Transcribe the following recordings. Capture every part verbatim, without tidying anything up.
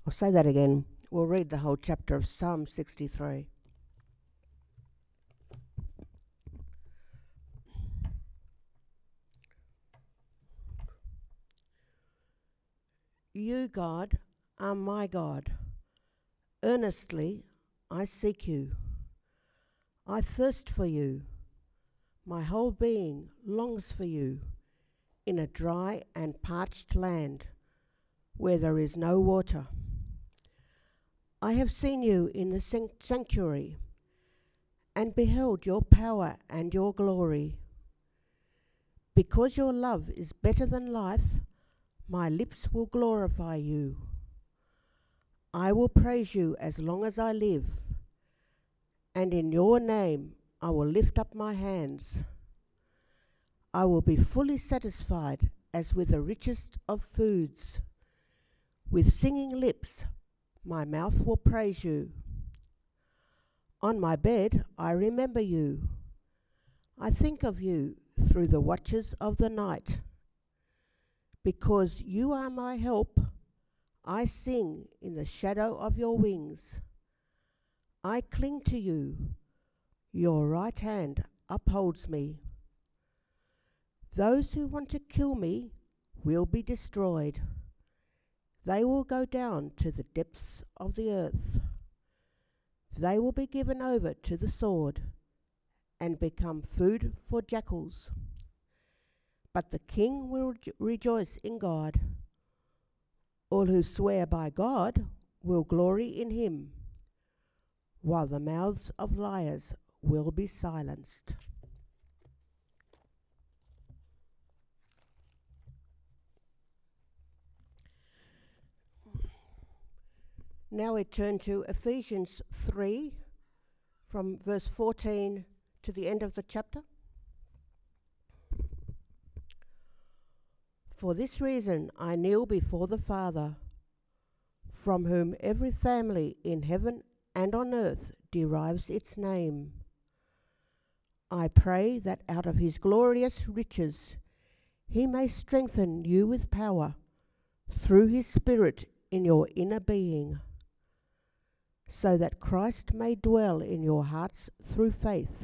I'll say that again. We'll read the whole chapter of Psalm sixty-three. You, God, are my God. Earnestly I seek you. I thirst for you. My whole being longs for you in a dry and parched land where there is no water. I have seen you in the sanctuary and beheld your power and your glory. Because your love is better than life, my lips will glorify you. I will praise you as long as I live, and in your name I will lift up my hands. I will be fully satisfied as with the richest of foods. With singing lips, my mouth will praise you. On my bed, I remember you. I think of you through the watches of the night. Because you are my help, I sing in the shadow of your wings. I cling to you. Your right hand upholds me. Those who want to kill me will be destroyed. They will go down to the depths of the earth. They will be given over to the sword and become food for jackals. But the king will re- rejoice in God. All who swear by God will glory in him, while the mouths of liars will be silenced. Now we turn to Ephesians three, from verse fourteen to the end of the chapter. For this reason I kneel before the Father, from whom every family in heaven and on earth derives its name. I pray that out of his glorious riches he may strengthen you with power through his Spirit in your inner being, so that Christ may dwell in your hearts through faith.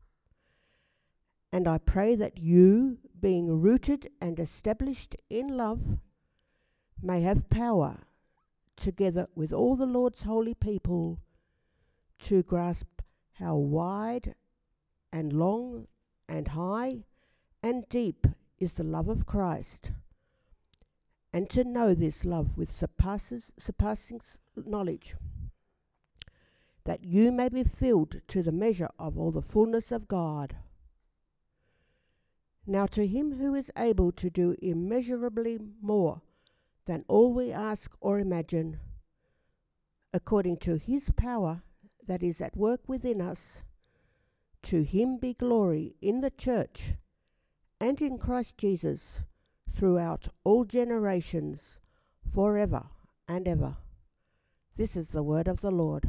And I pray that you, being rooted and established in love, may have power, together with all the Lord's holy people, to grasp how wide and long and high and deep is the love of Christ, and to know this love with surpasses, surpassing knowledge, that you may be filled to the measure of all the fullness of God. Now to him who is able to do immeasurably more than all we ask or imagine, according to his power that is at work within us, to him be glory in the church and in Christ Jesus throughout all generations, forever and ever. This is the word of the Lord.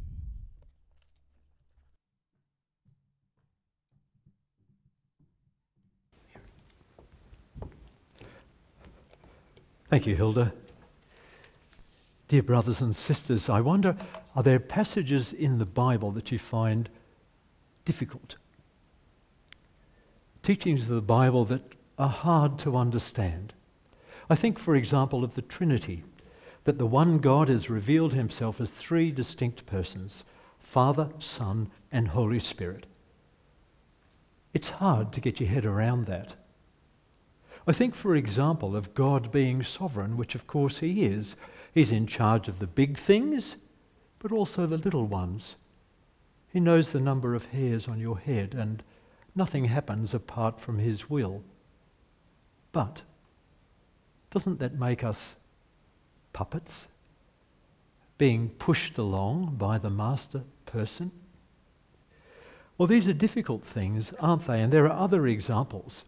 Thank you, Hilda. Dear brothers and sisters, I wonder, are there passages in the Bible that you find difficult? Teachings of the Bible that are hard to understand? I think, for example, of the Trinity, that the one God has revealed himself as three distinct persons, Father, Son, and Holy Spirit. It's hard to get your head around that. I think, for example, of God being sovereign, which of course he is. He's in charge of the big things, but also the little ones. He knows the number of hairs on your head, and nothing happens apart from his will. But doesn't that make us puppets, being pushed along by the master person? Well, these are difficult things, aren't they? And there are other examples.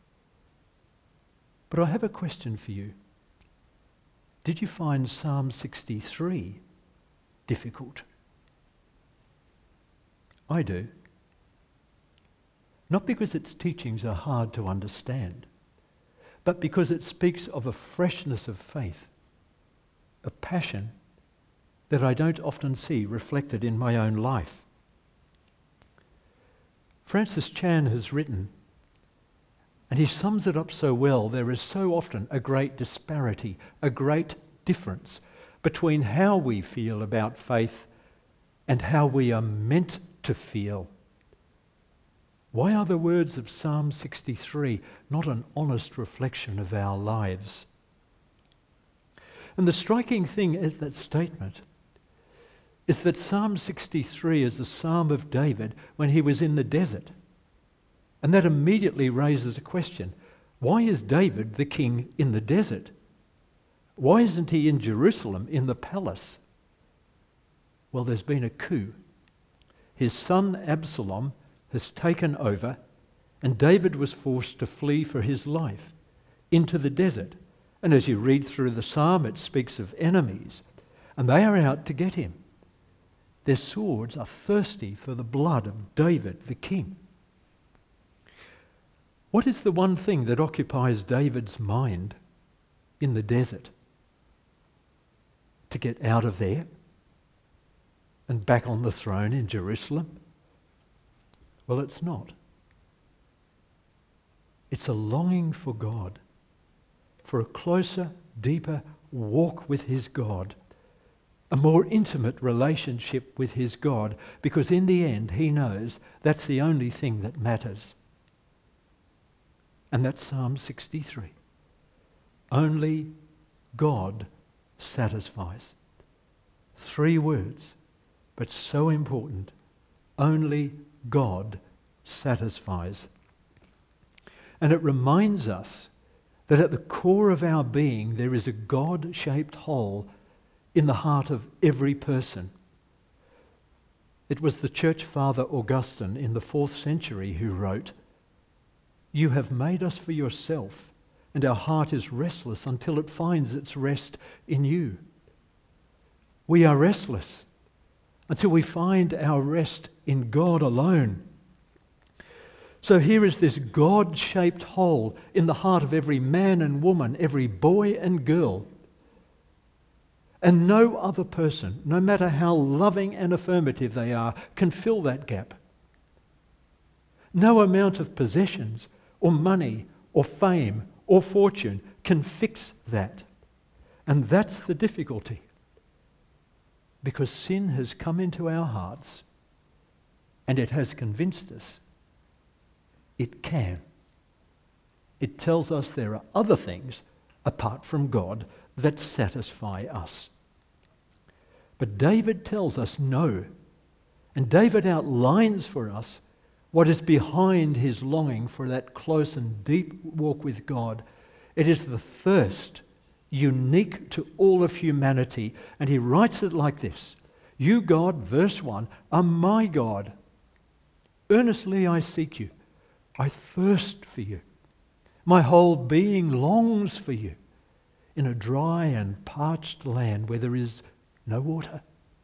But I have a question for you. Did you find Psalm sixty-three difficult? I do. Not because its teachings are hard to understand, but because it speaks of a freshness of faith, a passion that I don't often see reflected in my own life. Francis Chan has written, and he sums it up so well, there is so often a great disparity, a great difference between how we feel about faith and how we are meant to feel. Why are the words of Psalm sixty-three not an honest reflection of our lives? And the striking thing is that statement is that Psalm sixty-three is a psalm of David when he was in the desert. And that immediately raises a question. Why is David the king in the desert? Why isn't he in Jerusalem in the palace? Well, there's been a coup. His son Absalom has taken over, and David was forced to flee for his life into the desert. And as you read through the psalm, it speaks of enemies, and they are out to get him. Their swords are thirsty for the blood of David the king. What is the one thing that occupies David's mind in the desert? To get out of there and back on the throne in Jerusalem? Well, it's not. It's a longing for God, for a closer, deeper walk with his God, a more intimate relationship with his God, because in the end he knows that's the only thing that matters. And that's Psalm sixty-three. Only God satisfies. Three words, but so important. Only God satisfies. And it reminds us that at the core of our being there is a God-shaped hole in the heart of every person. It was the church father Augustine in the fourth century who wrote, "You have made us for yourself, and our heart is restless until it finds its rest in you." We are restless until we find our rest in God alone. So here is this God-shaped hole in the heart of every man and woman, every boy and girl. And no other person, no matter how loving and affirmative they are, can fill that gap. No amount of possessions or money or fame or fortune can fix that. And that's the difficulty. Because sin has come into our hearts and it has convinced us it can. It tells us there are other things apart from God that satisfy us. But David tells us no. And David outlines for us what is behind his longing for that close and deep walk with God. It is the thirst unique to all of humanity. And he writes it like this: "You, God," verse one, "are my God. Earnestly I seek you. I thirst for you. My whole being longs for you in a dry and parched land where there is no water."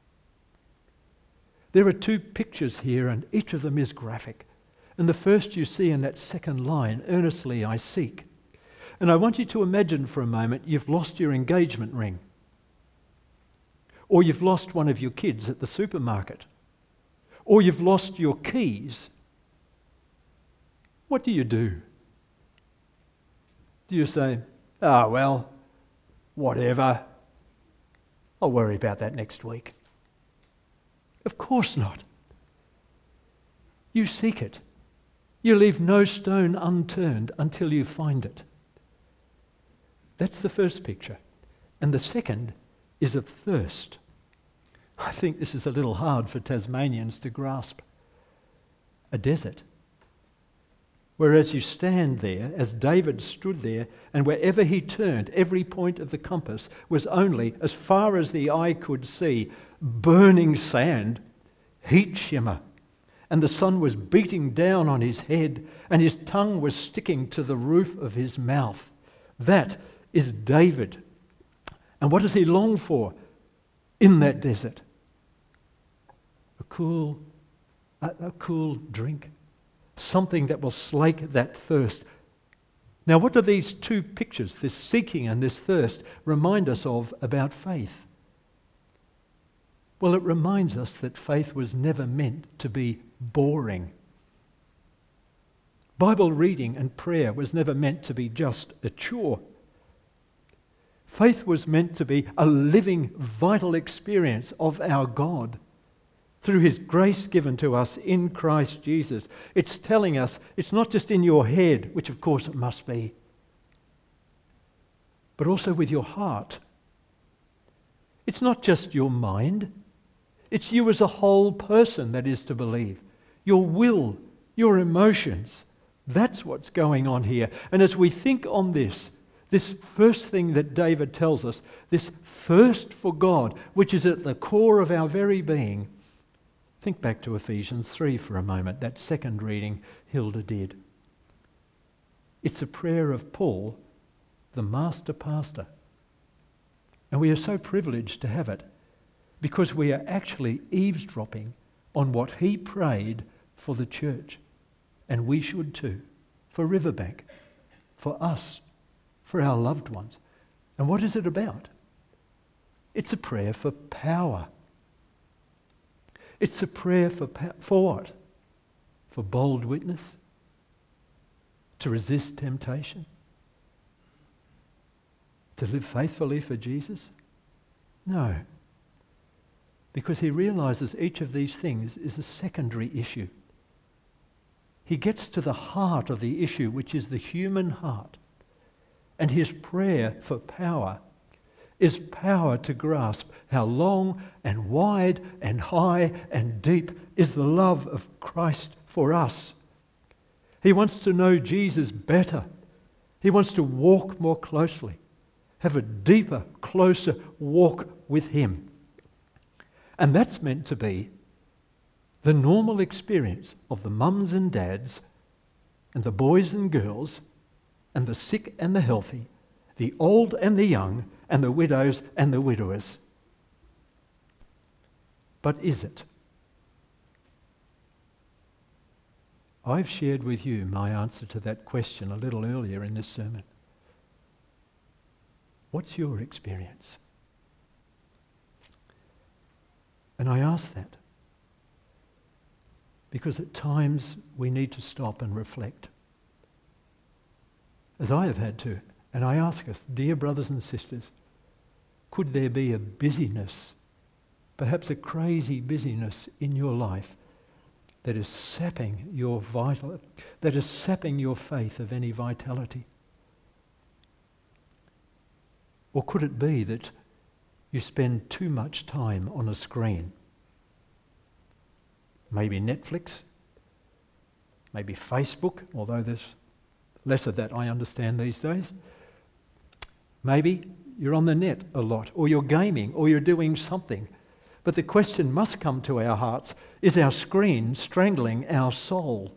There are two pictures here, and each of them is graphic. And the first you see in that second line, "Earnestly I seek." And I want you to imagine for a moment you've lost your engagement ring. Or you've lost one of your kids at the supermarket. Or you've lost your keys. What do you do? Do you say, "Ah, well, whatever. I'll worry about that next week"? Of course not. You seek it. You leave no stone unturned until you find it. That's the first picture. And the second is of thirst. I think this is a little hard for Tasmanians to grasp. A desert. Whereas you stand there, as David stood there, and wherever he turned, every point of the compass was only, as far as the eye could see, burning sand, heat shimmer. And the sun was beating down on his head, and his tongue was sticking to the roof of his mouth. That is David. And what does he long for in that desert? A cool, a, a cool drink. Something that will slake that thirst. Now, what do these two pictures, this seeking and this thirst, remind us of about faith? Well, it reminds us that faith was never meant to be boring. Bible reading and prayer was never meant to be just a chore. Faith was meant to be a living, vital experience of our God through his grace given to us in Christ Jesus. It's telling us it's not just in your head, which of course it must be, but also with your heart. It's not just your mind. It's you as a whole person that is to believe. Your will, your emotions. That's what's going on here. And as we think on this, this first thing that David tells us, this thirst for God, which is at the core of our very being, think back to Ephesians three for a moment, that second reading Hilda did. It's a prayer of Paul, the master pastor. And we are so privileged to have it because we are actually eavesdropping on what he prayed for the church. And we should too, for Riverbank, for us, for our loved ones. And what is it about? It's a prayer for power. It's a prayer for pa- for what? For bold witness? To resist temptation? To live faithfully for Jesus? No. Because he realizes each of these things is a secondary issue. He gets to the heart of the issue, which is the human heart. And his prayer for power is power to grasp how long and wide and high and deep is the love of Christ for us. He wants to know Jesus better. He wants to walk more closely, have a deeper, closer walk with him. And that's meant to be the normal experience of the mums and dads and the boys and girls and the sick and the healthy, the old and the young and the widows and the widowers. But is it? I've shared with you my answer to that question a little earlier in this sermon. What's your experience? And I ask that because at times we need to stop and reflect, as I have had to. And I ask us, dear brothers and sisters, could there be a busyness, perhaps a crazy busyness in your life that is sapping your vital, that is sapping your faith of any vitality? Or could it be that you spend too much time on a screen? Maybe Netflix, maybe Facebook, although there's less of that I understand these days. Maybe you're on the net a lot, or you're gaming, or you're doing something. But the question must come to our hearts, is our screen strangling our soul?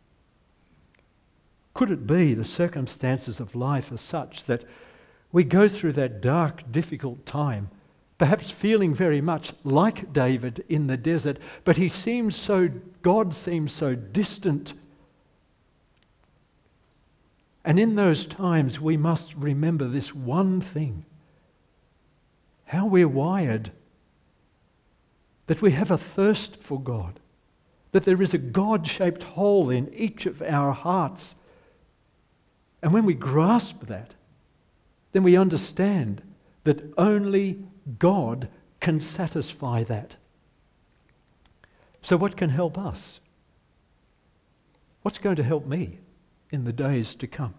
Could it be the circumstances of life are such that we go through that dark, difficult time, perhaps feeling very much like David in the desert, but he seems so, God seems so distant. And in those times we must remember this one thing, how we're wired, that we have a thirst for God, that there is a God-shaped hole in each of our hearts. And when we grasp that, then we understand that only God can satisfy that. So what can help us? What's going to help me in the days to come?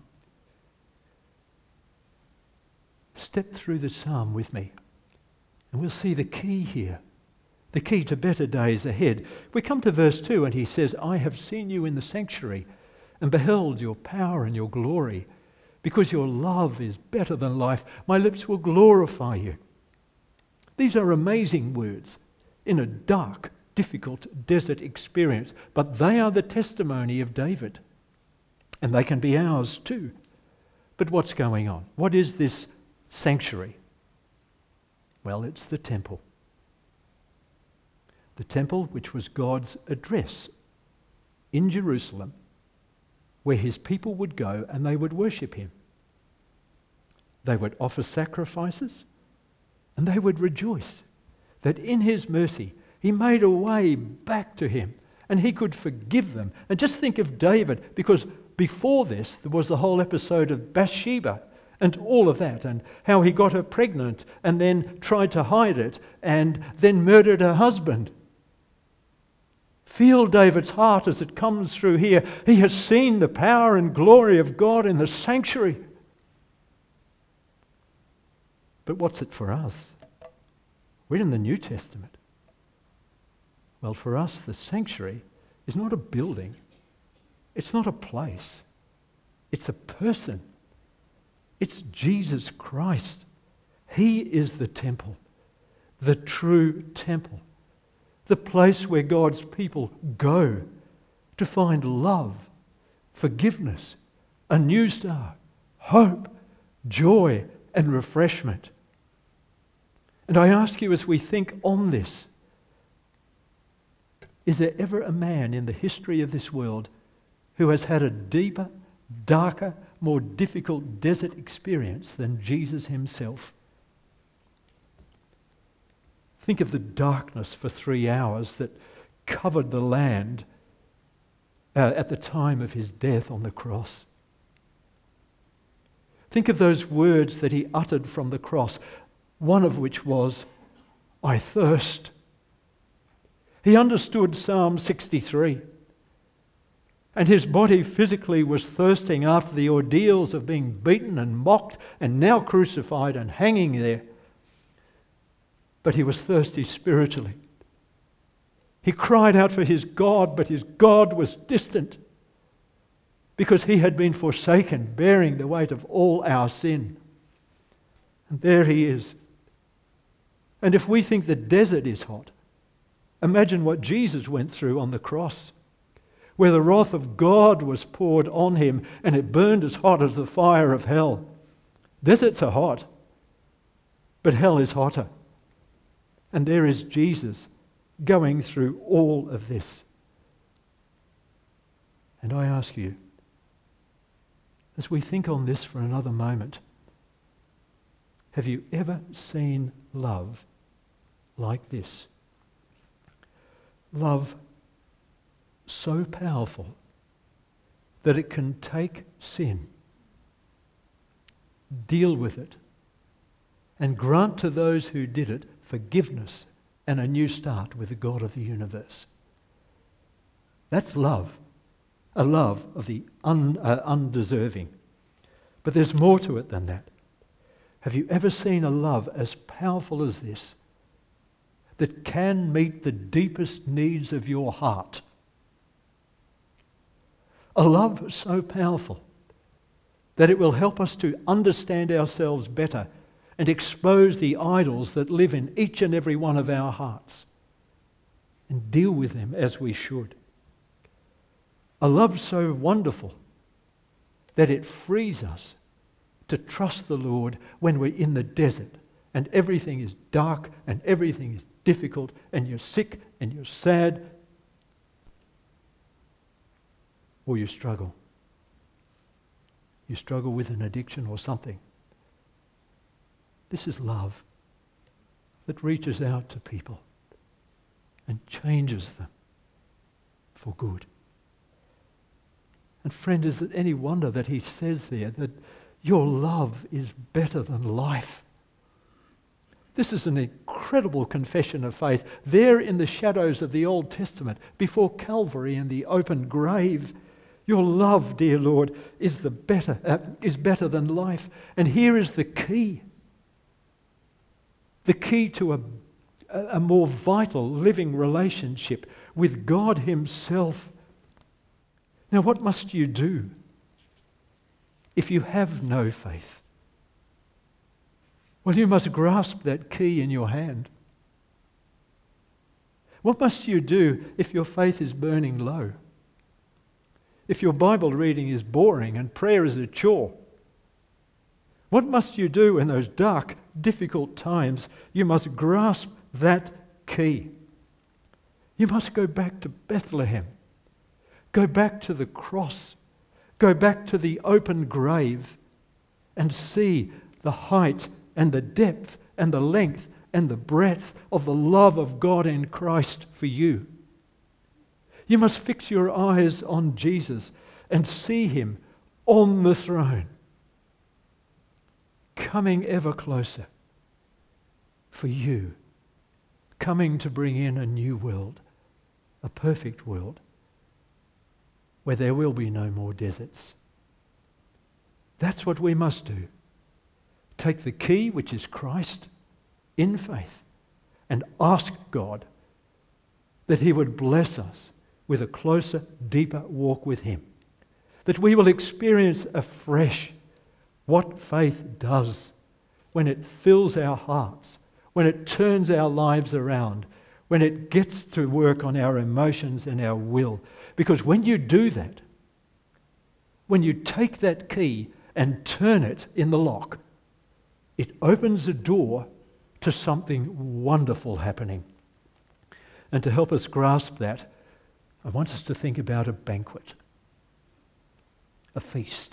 Step through the psalm with me, and we'll see the key here, the key to better days ahead. We come to verse two, and he says, I have seen you in the sanctuary and beheld your power and your glory. Because your love is better than life, my lips will glorify you. These are amazing words in a dark, difficult desert experience, but they are the testimony of David. And they can be ours too. But what's going on? What is this sanctuary? Well, it's the temple. The temple which was God's address in Jerusalem, where his people would go and they would worship him. They would offer sacrifices and they would rejoice. that in his mercy he made a way back to him and he could forgive them. And just think of David, because before this there was the whole episode of Bathsheba and all of that, and how he got her pregnant and then tried to hide it and then murdered her husband. Feel David's heart as it comes through here. He has seen the power and glory of God in the sanctuary. But what's it for us? We're in the New Testament. Well, for us, the sanctuary is not a building. It's not a place. It's a person. It's Jesus Christ. He is the temple, the true temple, the place where God's people go to find love, forgiveness, a new start, hope, joy, and refreshment. And I ask you, as we think on this, is there ever a man in the history of this world who has had a deeper, darker, more difficult desert experience than Jesus himself? Think of the darkness for three hours that covered the land uh, at the time of his death on the cross. Think of those words that he uttered from the cross, one of which was, "I thirst." He understood Psalm sixty-three. And his body physically was thirsting after the ordeals of being beaten and mocked and now crucified and hanging there. But he was thirsty spiritually. He cried out for his God, but his God was distant because he had been forsaken, bearing the weight of all our sin. And there he is. And if we think the desert is hot, imagine what Jesus went through on the cross, where the wrath of God was poured on him and it burned as hot as the fire of hell. Deserts are hot, but hell is hotter. And there is Jesus going through all of this. And I ask you, as we think on this for another moment, have you ever seen love like this? Love so powerful that it can take sin, deal with it, and grant to those who did it forgiveness and a new start with the God of the universe. That's love, a love of the un, uh, undeserving. But there's more to it than that. Have you ever seen a love as powerful as this, that can meet the deepest needs of your heart? A love so powerful that it will help us to understand ourselves better and expose the idols that live in each and every one of our hearts and deal with them as we should. A love so wonderful that it frees us to trust the Lord when we're in the desert and everything is dark and everything is difficult and you're sick and you're sad or you struggle. You struggle with an addiction or something. This is love that reaches out to people and changes them for good. And friend, is it any wonder that he says there that your love is better than life? This is an incredible confession of faith. There in the shadows of the Old Testament, before Calvary and the open grave, your love, dear Lord, is the better uh, is better than life. And here is the key. The key to a, a more vital living relationship with God himself. Now, what must you do if you have no faith? Well, you must grasp that key in your hand. What must you do if your faith is burning low? If your Bible reading is boring and prayer is a chore? What must you do in those dark, difficult times? You must grasp that key. You must go back to Bethlehem. Go back to the cross. Go back to the open grave and see the height and the depth and the length and the breadth of the love of God in Christ for you. You must fix your eyes on Jesus and see him on the throne, coming ever closer for you, coming to bring in a new world, a perfect world, where there will be no more deserts. That's what we must do. Take the key, which is Christ, in faith, and ask God that he would bless us with a closer, deeper walk with him. That we will experience afresh what faith does when it fills our hearts, when it turns our lives around, when it gets to work on our emotions and our will. Because when you do that, when you take that key and turn it in the lock, it opens a door to something wonderful happening. And to help us grasp that, I want us to think about a banquet, a feast.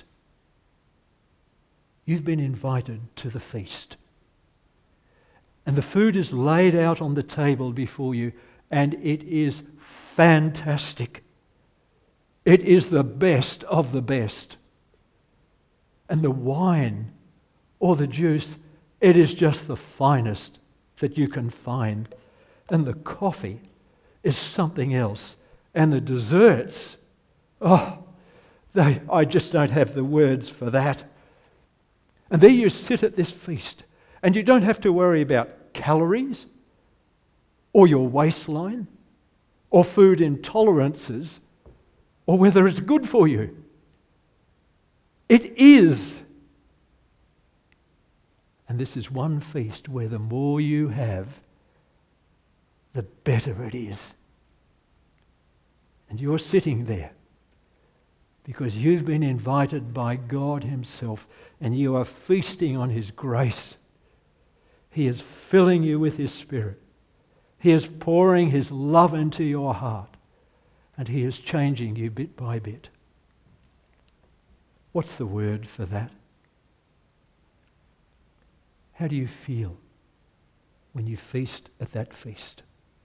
You've been invited to the feast. And the food is laid out on the table before you, and it is fantastic. It is the best of the best. And the wine or the juice, it is just the finest that you can find. And the coffee is something else. And the desserts, oh, they, I just don't have the words for that. And there you sit at this feast, and you don't have to worry about calories or your waistline or food intolerances or whether it's good for you. It is. And this is one feast where the more you have, the better it is. And you're sitting there because you've been invited by God himself, and you are feasting on his grace. He is filling you with his Spirit. He is pouring his love into your heart, and he is changing you bit by bit. What's the word for that? How do you feel when you feast at that feast?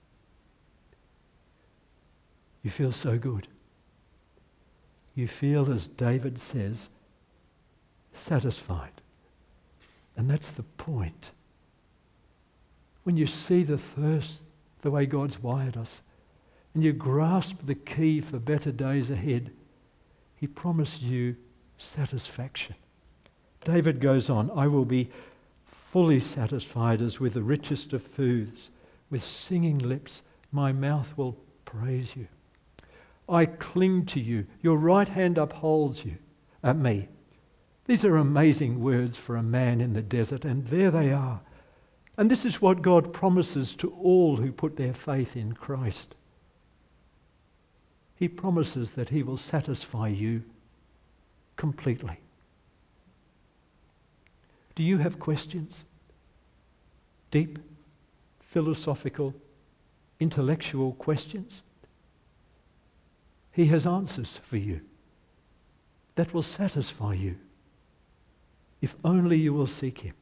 You feel so good. You feel, as David says, satisfied. And that's the point. When you see the thirst, the way God's wired us, and you grasp the key for better days ahead, he promised you satisfaction. David goes on, I will be fully satisfied as with the richest of foods. With singing lips, my mouth will praise you. I cling to you. Your right hand upholds you, at me. These are amazing words for a man in the desert, and there they are. And this is what God promises to all who put their faith in Christ. He promises that he will satisfy you completely. Do you have questions? Deep, philosophical, intellectual questions? He has answers for you that will satisfy you if only you will seek him.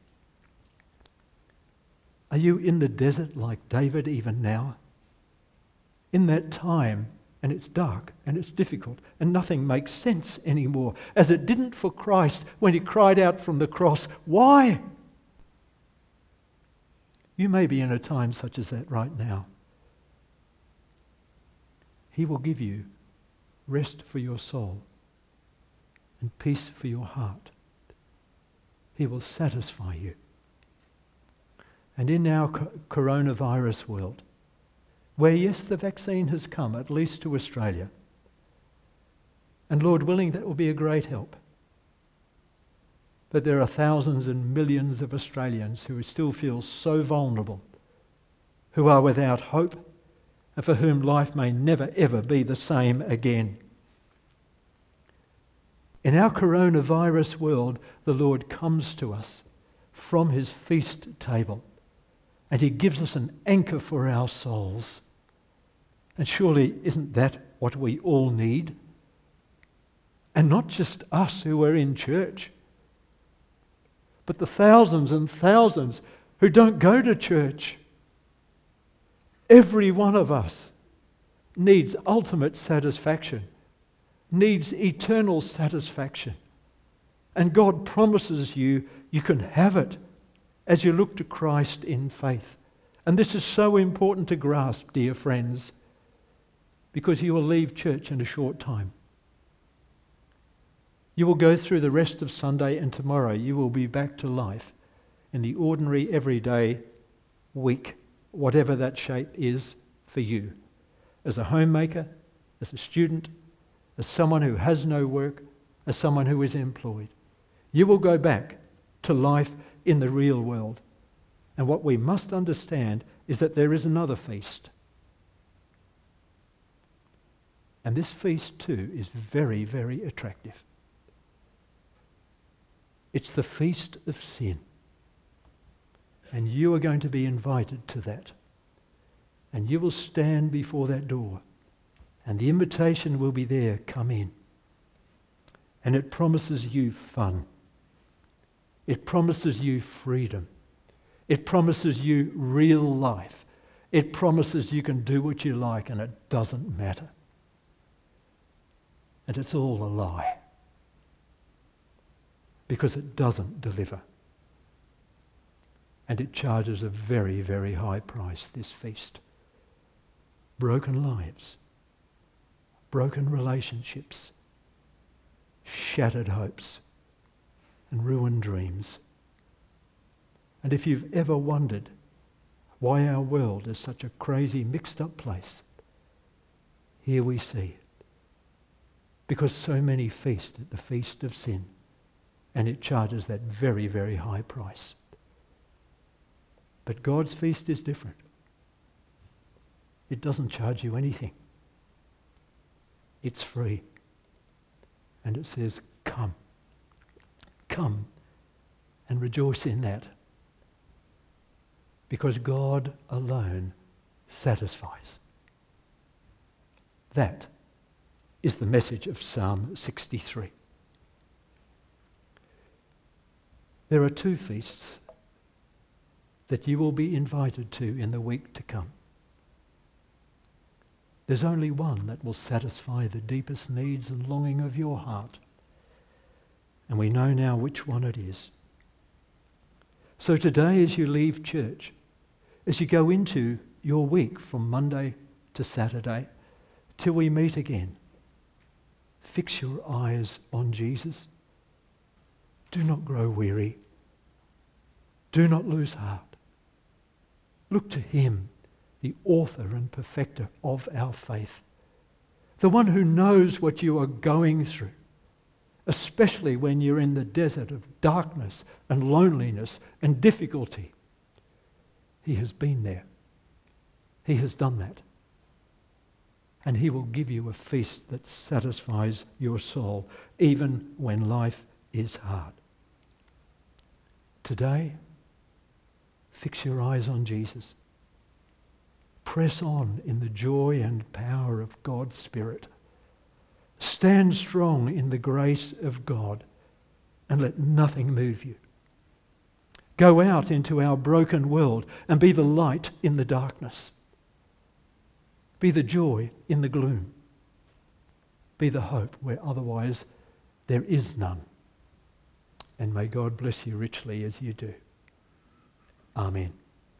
Are you in the desert like David even now? In that time, and it's dark and it's difficult and nothing makes sense anymore, as it didn't for Christ when he cried out from the cross, why? You may be in a time such as that right now. He will give you rest for your soul and peace for your heart. He will satisfy you. And in our co- coronavirus world, where yes, the vaccine has come, at least to Australia, and Lord willing, that will be a great help. But there are thousands and millions of Australians who still feel so vulnerable, who are without hope, and for whom life may never ever be the same again. In our coronavirus world, the Lord comes to us from his feast table, and he gives us an anchor for our souls. And surely isn't that what we all need? And not just us who are in church, but the thousands and thousands who don't go to church. Every one of us needs ultimate satisfaction, needs eternal satisfaction. And God promises you, you can have it as you look to Christ in faith. And this is so important to grasp, dear friends, because you will leave church in a short time. You will go through the rest of Sunday, and tomorrow you will be back to life in the ordinary, everyday week, whatever that shape is for you. As a homemaker, as a student, as someone who has no work, as someone who is employed. You will go back to life in the real world. And what we must understand is that there is another feast. And this feast too is very, very attractive. It's the feast of sin. And you are going to be invited to that. And you will stand before that door. And the invitation will be there, come in. And it promises you fun. It promises you freedom. It promises you real life. It promises you can do what you like and it doesn't matter. And it's all a lie. Because it doesn't deliver. And it charges a very, very high price, this feast. Broken lives. Broken relationships. Shattered hopes. And ruined dreams. And if you've ever wondered why our world is such a crazy, mixed up place, here we see it. Because so many feast at the feast of sin, and it charges that very, very high price. But God's feast is different. It doesn't charge you anything. It's free. And it says, come. Come and rejoice in that. Because God alone satisfies. That is the message of Psalm sixty-three. There are two feasts that you will be invited to in the week to come. There's only one that will satisfy the deepest needs and longing of your heart. And we know now which one it is. So today, as you leave church, as you go into your week from Monday to Saturday, till we meet again, fix your eyes on Jesus. Do not grow weary. Do not lose heart. Look to him, the author and perfecter of our faith, the one who knows what you are going through, especially when you're in the desert of darkness and loneliness and difficulty. He has been there. He has done that. And he will give you a feast that satisfies your soul, even when life is hard. Today, fix your eyes on Jesus. Press on in the joy and power of God's Spirit. Stand strong in the grace of God and let nothing move you. Go out into our broken world and be the light in the darkness. Be the joy in the gloom. Be the hope where otherwise there is none. And may God bless you richly as you do. Amen.